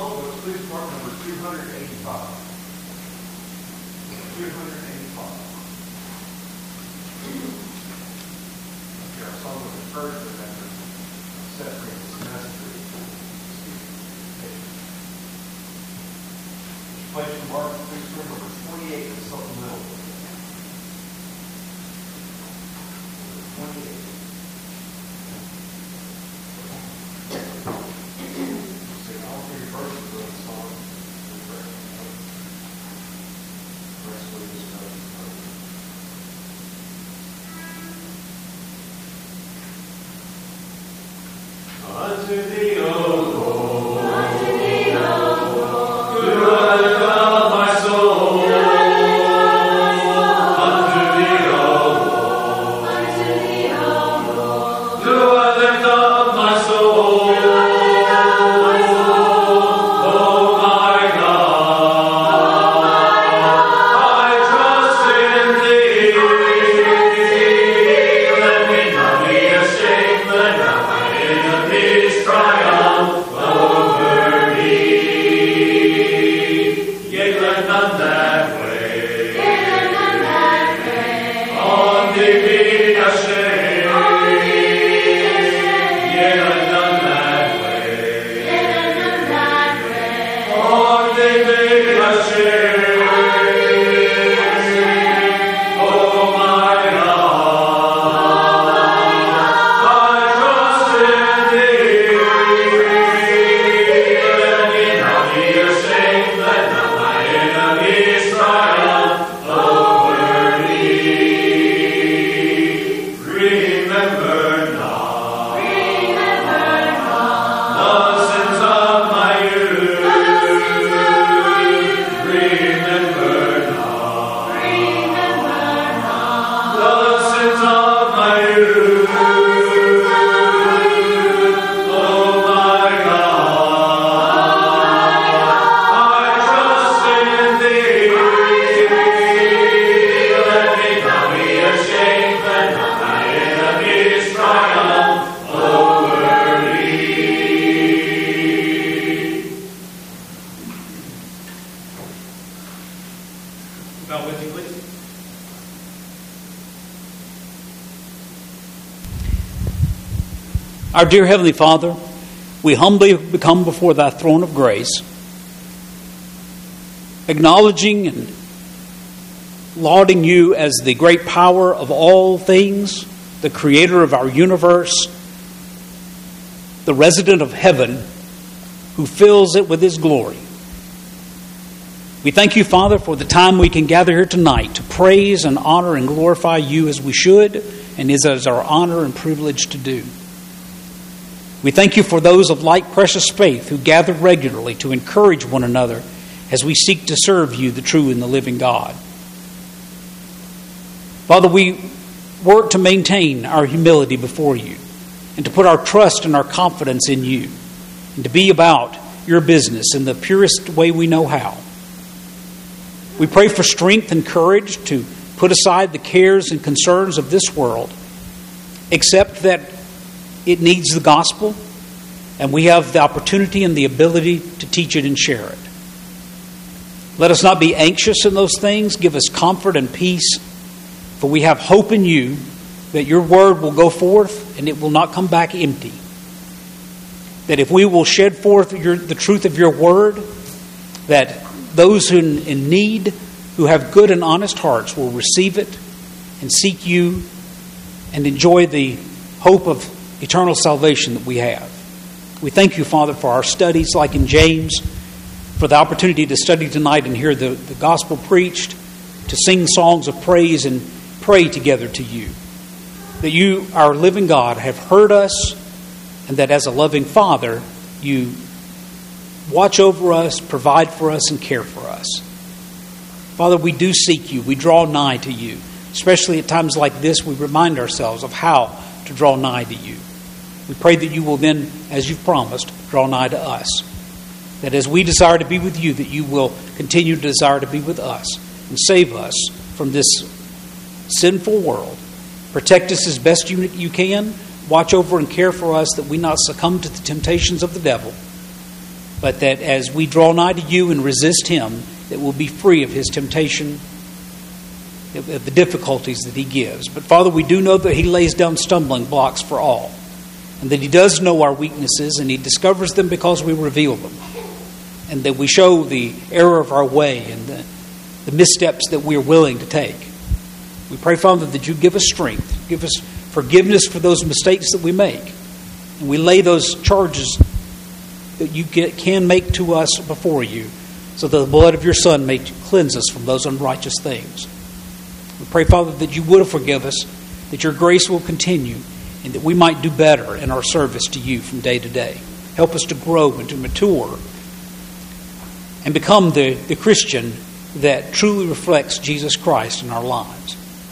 song was police part number 285. 285. Okay, our song was encouragement after separating this message. Place from Mark, police part number 28 is supplemental. 28. Unto thee, O Lord, unto thee, O Lord, good of my soul. Unto thee, O Lord, unto thee, O Lord, do I lift up my soul. O my God, I trust in thee. Let me not be ashamed, let not my enemies triumph over me. Yea, let none that way on thee be ashamed. Yea, let none that way on thee be ashamed. Oh my God, I trust in thee. Let me not be ashamed, let not my enemies triumph over me. Remember not the sins of my youth. Remember not the sins of my youth. Oh my God, I trust in thee. Let me not be ashamed, let not my enemies triumph over me. Bow with me, please. Our dear Heavenly Father, we humbly come before thy throne of grace, acknowledging and lauding you as the great power of all things, the creator of our universe, the resident of heaven, who fills it with his glory. We thank you, Father, for the time we can gather here tonight to praise and honor and glorify you as we should, and is as our honor and privilege to do. We thank you for those of like precious faith who gather regularly to encourage one another as we seek to serve you, the true and the living God. Father, we work to maintain our humility before you and to put our trust and our confidence in you and to be about your business in the purest way we know how. We pray for strength and courage to put aside the cares and concerns of this world, except that it needs the gospel, and we have the opportunity and the ability to teach it and share it. Let us not be anxious in those things. Give us comfort and peace, for we have hope in you that your word will go forth and it will not come back empty. That if we will shed forth the truth of your word, that those who in need, who have good and honest hearts, will receive it and seek you and enjoy the hope of eternal salvation that we have. We thank you, Father, for our studies like in James, for the opportunity to study tonight and hear the gospel preached, to sing songs of praise and pray together to you. That you, our living God, have heard us, and that as a loving Father, you watch over us, provide for us, and care for us. Father, we do seek you. We draw nigh to you. Especially at times like this, we remind ourselves of how to draw nigh to you. We pray that you will then, as you've promised, draw nigh to us. That as we desire to be with you, that you will continue to desire to be with us and save us from this sinful world. Protect us as best you can. Watch over and care for us that we not succumb to the temptations of the devil. but that as we draw nigh to you and resist him, that we'll be free of his temptation, of the difficulties that he gives. But Father, we do know that he lays down stumbling blocks for all, and that he does know our weaknesses, and he discovers them because we reveal them, and that we show the error of our way and the missteps that we are willing to take. We pray, Father, that you give us strength, give us forgiveness for those mistakes that we make, and we lay those charges that you can make to us before you, so that the blood of your Son may cleanse us from those unrighteous things. We pray, Father, that you would forgive us, that your grace will continue, and that we might do better in our service to you from day to day. Help us to grow and to mature and become the Christian that truly reflects Jesus Christ in our lives.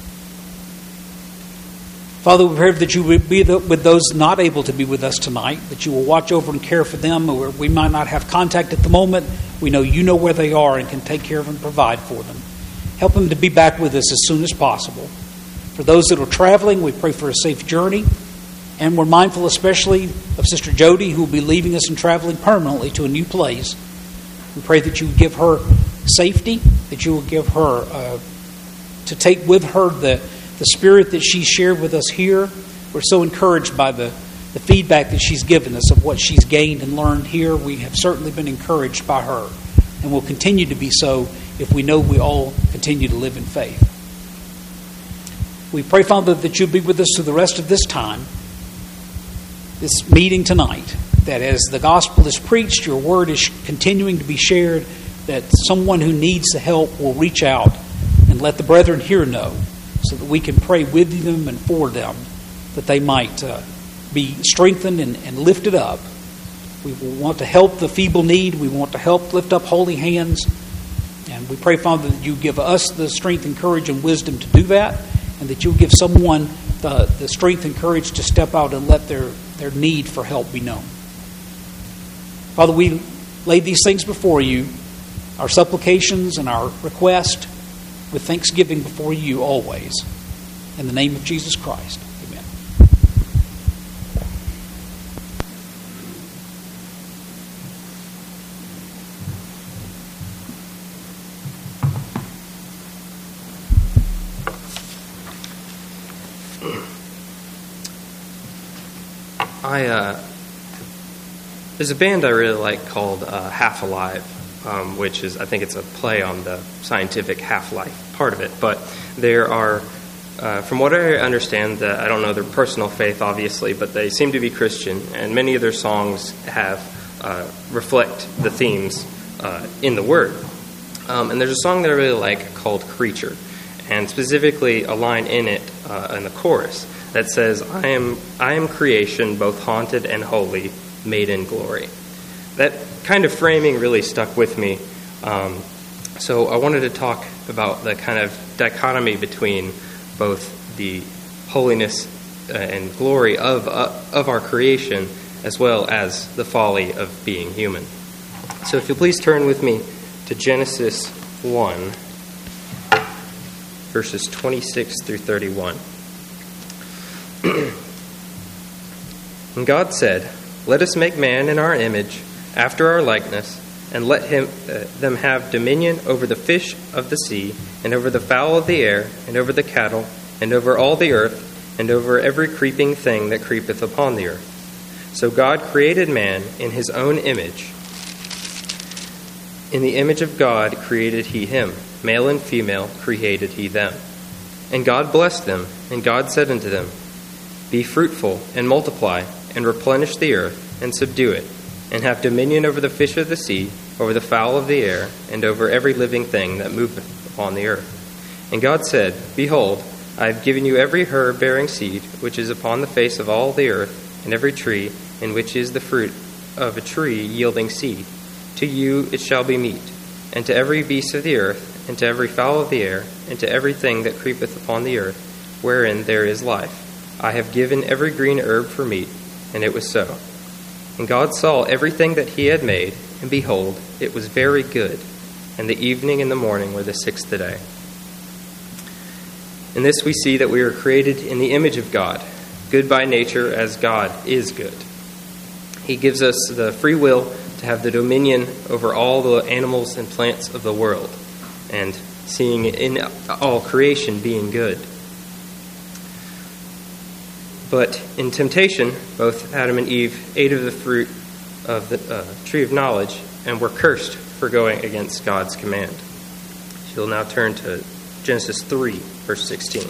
Father, we pray that you would be with those not able to be with us tonight, that you will watch over and care for them, or we might not have contact at the moment. We know you know where they are and can take care of and provide for them. Help them to be back with us as soon as possible. For those that are traveling, we pray for a safe journey. And we're mindful especially of Sister Jody, who will be leaving us and traveling permanently to a new place. We pray that you would give her safety, that you will give her, to take with her the spirit that she shared with us here. We're so encouraged by the feedback that she's given us of what she's gained and learned here. We have certainly been encouraged by her, and will continue to be so if we know we all continue to live in faith. We pray, Father, that you'll be with us through the rest of this time, this meeting tonight, that as the gospel is preached, your word is continuing to be shared, that someone who needs the help will reach out and let the brethren here know, so that we can pray with them and for them, that they might be strengthened and lifted up. We want to help the feeble need. We want to help lift up holy hands. And we pray, Father, that you give us the strength and courage and wisdom to do that, and that you'll give someone the strength and courage to step out and let their need for help be known. Father, we lay these things before you, our supplications and our request, with thanksgiving before you always. In the name of Jesus Christ. Amen. There's a band I really like called Half Alive, which is, I think it's a play on the scientific half-life part of it. But there are, from what I understand, I don't know their personal faith, obviously, but they seem to be Christian, and many of their songs have reflect the themes in the Word. And there's a song that I really like called Creature, and specifically a line in it, in the chorus, that says, I am creation, both haunted and holy, made in glory. That kind of framing really stuck with me. So I wanted to talk about the kind of dichotomy between both the holiness and glory of our creation, as well as the folly of being human. So if you'll please turn with me to Genesis 1, verses 26 through 31. And God said, let us make man in our image, after our likeness, and let them have dominion over the fish of the sea, and over the fowl of the air, and over the cattle, and over all the earth, and over every creeping thing that creepeth upon the earth. So God created man in his own image. In the image of God created he him. Male and female created he them. And God blessed them, and God said unto them, be fruitful, and multiply, and replenish the earth, and subdue it, and have dominion over the fish of the sea, over the fowl of the air, and over every living thing that moveth upon the earth. And God said, behold, I have given you every herb bearing seed, which is upon the face of all the earth, and every tree, in which is the fruit of a tree yielding seed. To you it shall be meat, and to every beast of the earth, and to every fowl of the air, and to everything that creepeth upon the earth, wherein there is life. I have given every green herb for meat. And it was so. And God saw everything that he had made, and behold, it was very good. And the evening and the morning were the sixth day. In this we see that we are created in the image of God, good by nature as God is good. He gives us the free will to have the dominion over all the animals and plants of the world, and seeing in all creation being good. But in temptation, both Adam and Eve ate of the fruit of the tree of knowledge and were cursed for going against God's command. She'll now turn to Genesis 3, verse 16.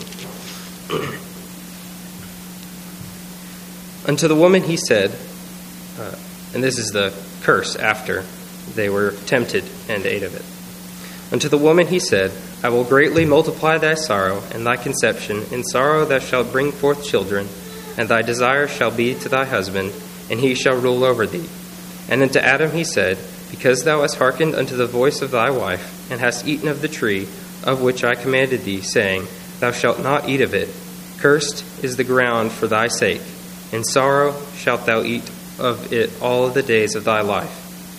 Unto the woman he said, and this is the curse after they were tempted and ate of it. Unto the woman he said, I will greatly multiply thy sorrow and thy conception. In sorrow thou shalt bring forth children, and thy desire shall be to thy husband, and he shall rule over thee. And unto Adam he said, because thou hast hearkened unto the voice of thy wife, and hast eaten of the tree of which I commanded thee, saying, thou shalt not eat of it, cursed is the ground for thy sake. In sorrow shalt thou eat of it all the days of thy life.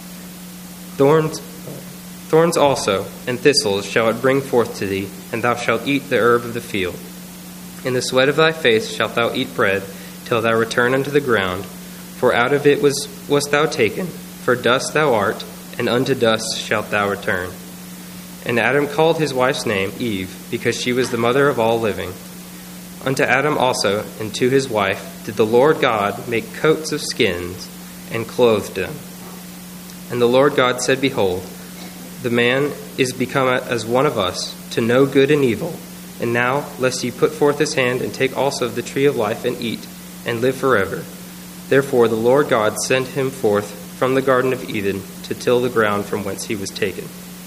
Thorns also and thistles shall it bring forth to thee, and thou shalt eat the herb of the field. In the sweat of thy face shalt thou eat bread, till thou return unto the ground. For out of it wast thou taken, for dust thou art, and unto dust shalt thou return. And Adam called his wife's name Eve, because she was the mother of all living. Unto Adam also and to his wife did the Lord God make coats of skins, and clothed them. And the Lord God said, behold, the man is become as one of us, to know good and evil. And now, lest he put forth his hand, and take also of the tree of life, and eat, and live forever. Therefore the Lord God sent him forth from the Garden of Eden, to till the ground from whence he was taken.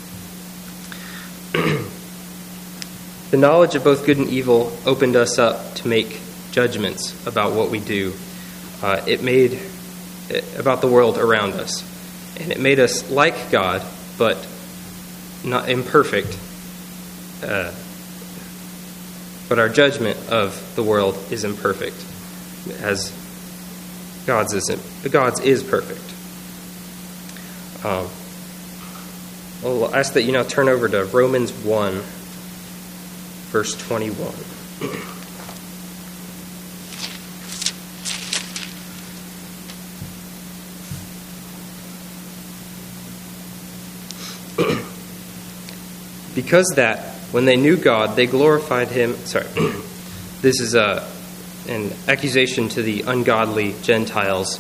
The knowledge of both good and evil opened us up to make judgments about what we do. It made about the world around us. And it made us like God, but not imperfect. But our judgment of the world is imperfect, as God's is perfect. I'll ask that you now turn over to Romans 1, verse 21. Because that, when they knew God, they glorified him. This is an accusation to the ungodly Gentiles,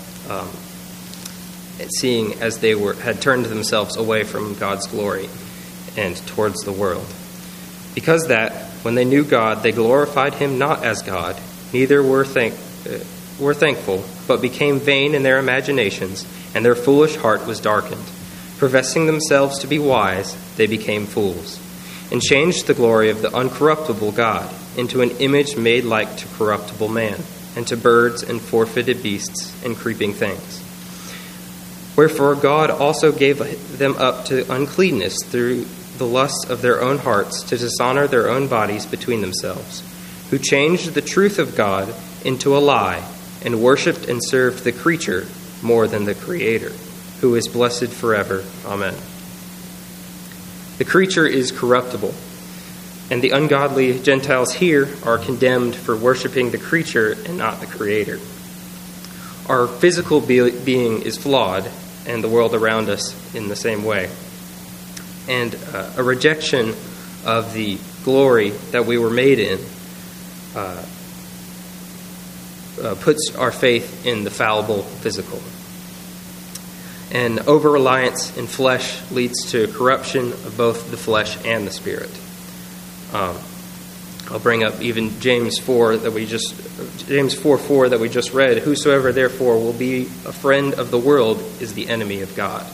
seeing as they had turned themselves away from God's glory and towards the world. Because that, when they knew God, they glorified him not as God, neither were thankful, but became vain in their imaginations, and their foolish heart was darkened. Professing themselves to be wise, they became fools, and changed the glory of the uncorruptible God into an image made like to corruptible man, and to birds and four-footed beasts and creeping things. Wherefore God also gave them up to uncleanness through the lusts of their own hearts, to dishonor their own bodies between themselves, who changed the truth of God into a lie, and worshipped and served the creature more than the Creator, who is blessed forever. Amen. The creature is corruptible, and the ungodly Gentiles here are condemned for worshiping the creature and not the Creator. Our physical being is flawed, and the world around us in the same way. And a rejection of the glory that we were made in puts our faith in the fallible physical. And over-reliance in flesh leads to corruption of both the flesh and the spirit. I'll bring up even James 4:4 that we just read. Whosoever therefore will be a friend of the world is the enemy of God.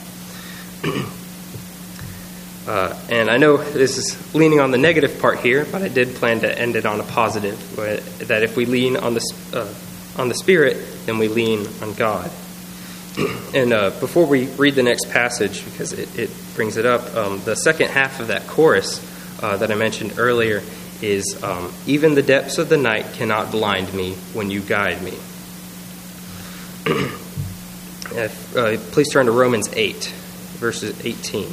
And I know this is leaning on the negative part here, but I did plan to end it on a positive, that if we lean on the Spirit, then we lean on God. And before we read the next passage, because it brings it up, the second half of that chorus that I mentioned earlier is, even the depths of the night cannot blind me when you guide me. Please turn to Romans 8, verses 18.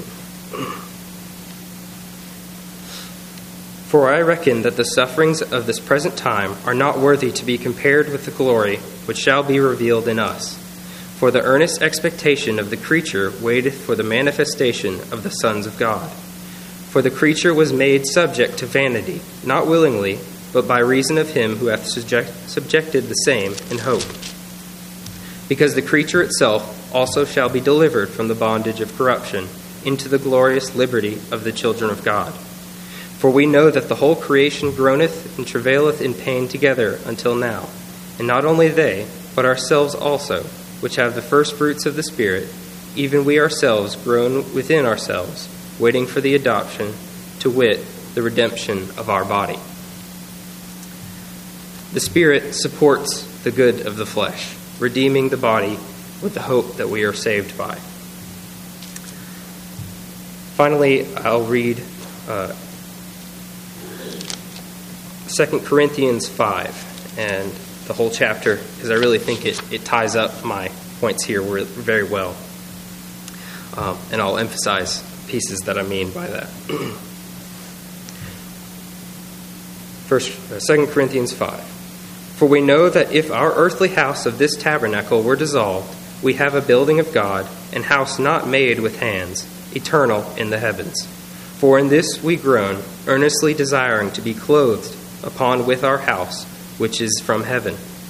For I reckon that the sufferings of this present time are not worthy to be compared with the glory which shall be revealed in us. For the earnest expectation of the creature waiteth for the manifestation of the sons of God. For the creature was made subject to vanity, not willingly, but by reason of him who hath subjected the same in hope. Because the creature itself also shall be delivered from the bondage of corruption into the glorious liberty of the children of God. For we know that the whole creation groaneth and travaileth in pain together until now. And not only they, but ourselves also, which have the first fruits of the Spirit, even we ourselves groan within ourselves, waiting for the adoption, to wit, the redemption of our body. The Spirit supports the good of the flesh, redeeming the body with the hope that we are saved by. Finally, I'll read 2 Corinthians 5 and the whole chapter, because I really think it ties up my points here very well. And I'll emphasize pieces that I mean by that. 2 Corinthians 5. For we know that if our earthly house of this tabernacle were dissolved, we have a building of God, an house not made with hands, eternal in the heavens. For in this we groan, earnestly desiring to be clothed upon with our house, which is from heaven.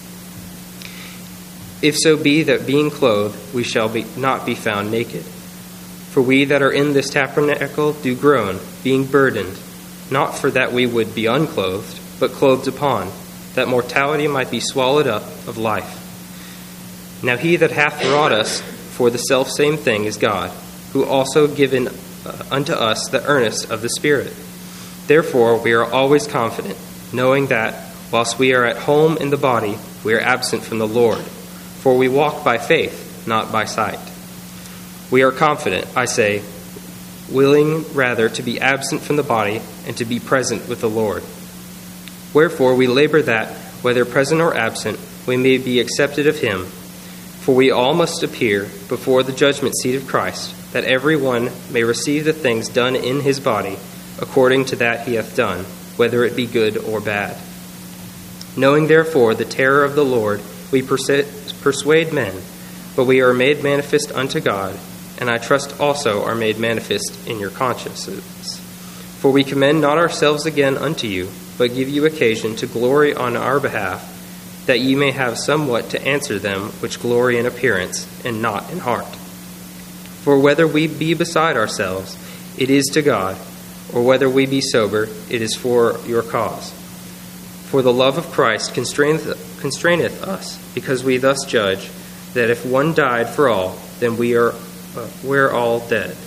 If so be that being clothed, we shall not be found naked. For we that are in this tabernacle do groan, being burdened, not for that we would be unclothed, but clothed upon, that mortality might be swallowed up of life. Now he that hath wrought us for the selfsame thing is God, who also given unto us the earnest of the Spirit. Therefore we are always confident, knowing that, whilst we are at home in the body, we are absent from the Lord. For we walk by faith, not by sight. We are confident, I say, willing rather to be absent from the body and to be present with the Lord. Wherefore we labor that, whether present or absent, we may be accepted of him. For we all must appear before the judgment seat of Christ, that every one may receive the things done in his body, according to that he hath done, whether it be good or bad. Knowing therefore the terror of the Lord, we persuade men, but we are made manifest unto God, and I trust also are made manifest in your consciences. For we commend not ourselves again unto you, but give you occasion to glory on our behalf, that ye may have somewhat to answer them which glory in appearance, and not in heart. For whether we be beside ourselves, it is to God, or whether we be sober, it is for your cause. For the love of Christ constraineth us, because we thus judge, that if one died for all, then we're all dead.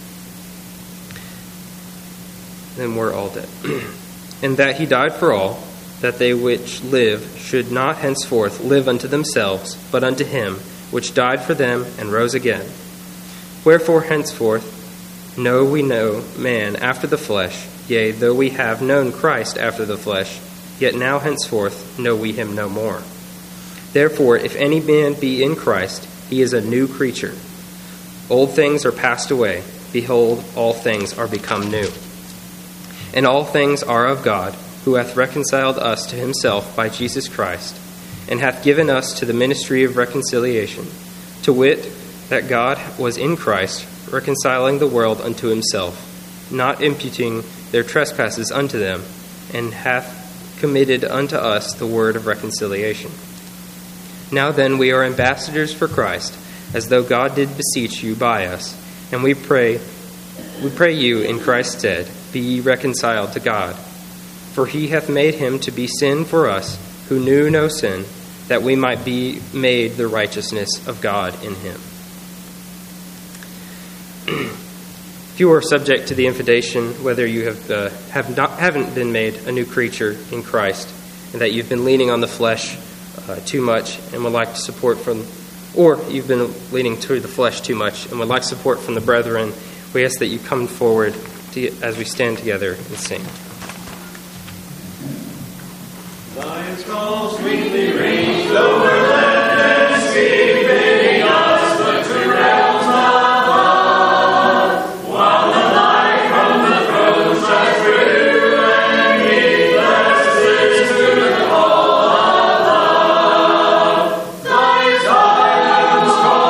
And that he died for all, that they which live should not henceforth live unto themselves, but unto him which died for them and rose again. Wherefore henceforth know we no man after the flesh, yea, though we have known Christ after the flesh, yet now henceforth know we him no more. Therefore, if any man be in Christ, he is a new creature. Old things are passed away. Behold, all things are become new. And all things are of God, who hath reconciled us to himself by Jesus Christ, and hath given us to the ministry of reconciliation, to wit, that God was in Christ, reconciling the world unto himself, not imputing their trespasses unto them, and hath committed unto us the word of reconciliation. Now then we are ambassadors for Christ, as though God did beseech you by us, and we pray you in Christ's stead, be ye reconciled to God. For he hath made him to be sin for us, who knew no sin, that we might be made the righteousness of God in him. If you are subject to the invitation, whether you haven't been made a new creature in Christ, and that you've been leaning on the flesh too much and would like to support from, or you've been leaning to the flesh too much and would like support from the brethren, we ask that you come forward as we stand together and sing. Zion's call sweetly rings over land and sea, bidding us look to realms above, while the light from the throne shines through, and he blesses to the call of love. Zion's call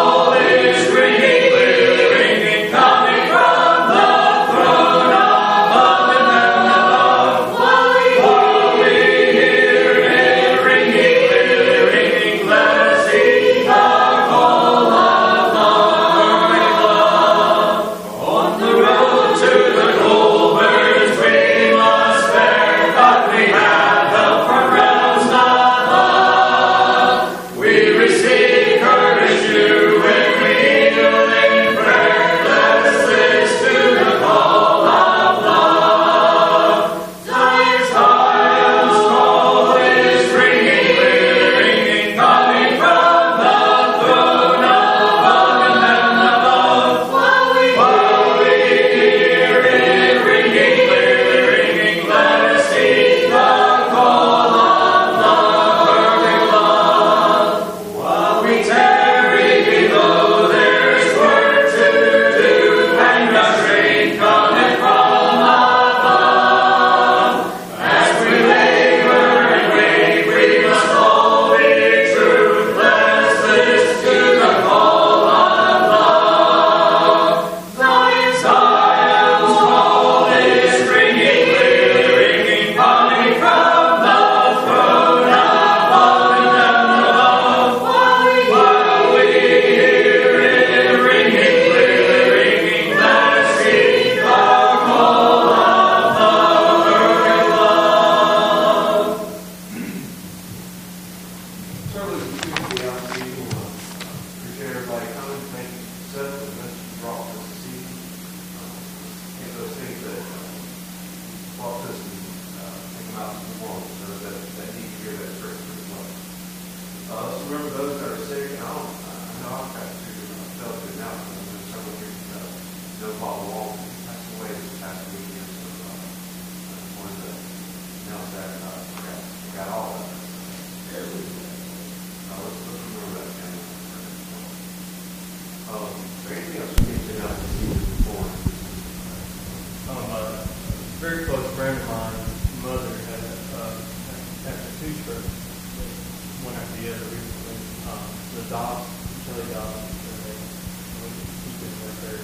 Dobbs, Kelly Dobbs, we keep it right there.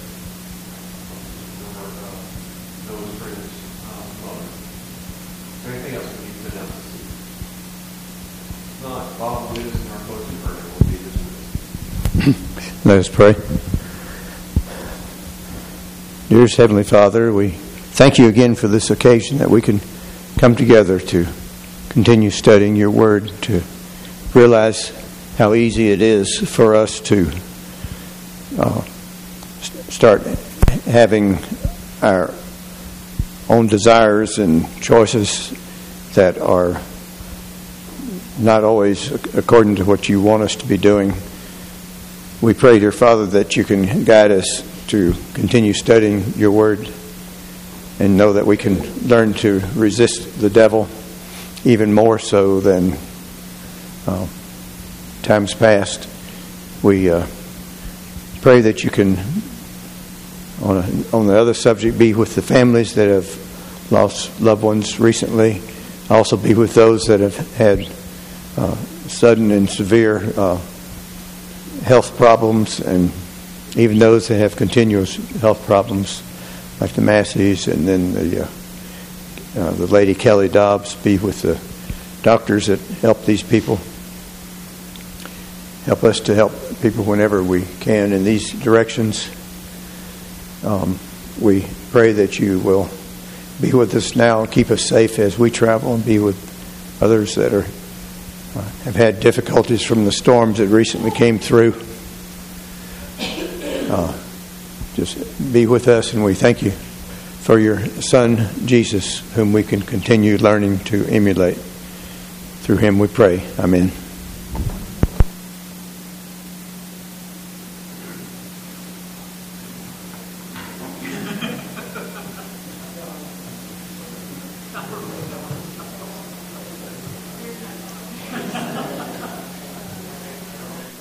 Noah's friend's mother. Is there anything else we need to announce this evening? If not, Bob Lewis and our closing prayer will be dismissed. Let us pray. Dearest Heavenly Father, we thank you again for this occasion that we can come together to continue studying your word, to realize how easy it is for us to start having our own desires and choices that are not always according to what you want us to be doing. We pray, dear Father, that you can guide us to continue studying your word and know that we can learn to resist the devil even more so than times past. We pray that you can, on the other subject, be with the families that have lost loved ones recently. Also be with those that have had sudden and severe health problems, and even those that have continuous health problems, like the Masseys, and then the lady Kelly Dobbs. Be with the doctors that help these people. Help us to help people whenever we can in these directions. We pray that you will be with us now and keep us safe as we travel, and be with others that have had difficulties from the storms that recently came through. Just be with us, and we thank you for your Son, Jesus, whom we can continue learning to emulate. Through him we pray. Amen.